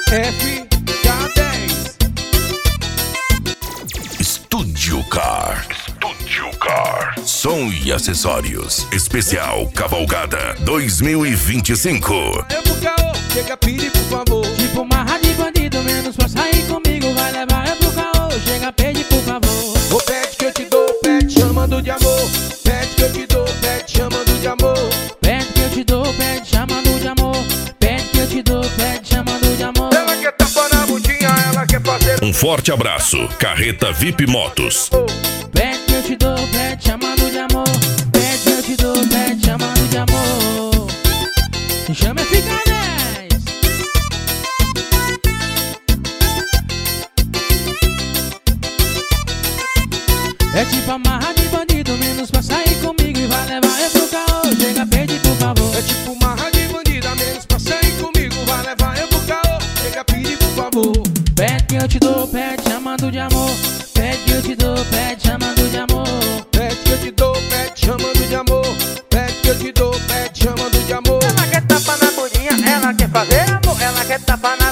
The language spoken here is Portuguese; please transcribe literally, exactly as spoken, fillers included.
F K dez. Estúdio Car. Estúdio Car. Som e acessórios. Especial Cavalgada dois mil e vinte e cinco. Eu pro caô, chega pede por favor. Tipo marra de bandido, menos pra sair comigo. Vai levar eu pro caô, chega pede por favor. Ô pede que eu te dou, pede chamando de amor. Pede que eu te dou, pede chamando de amor. Pede que eu te dou, pede chamando de amor. Pede que eu te dou, pede chamando de amor. Ela quer tapa na bundinha, ela quer fazer Um forte abraço. Carreta V I P Motos. Pede que eu te dou, pede chamando de amor. Pede que eu te dou, pede chamando de amor. Chama F K dez. É tipo amarra de bandido, menos pra sair comigo e vai levar eu pro caô. Chega, pede por favor. É tipo marra de bandida, menos pra sair comigo. Vai levar eu pro caô, chega pede por favor. Pede que eu te dou, pede chamando de amor. Pede que eu te dou, pede chamando de amor. Pede que eu te dou, pede chamando de amor. Pede que eu te dou, pede chamando de amor. Ela quer tapa na bundinha, ela quer fazer amor. Ela quer tapa na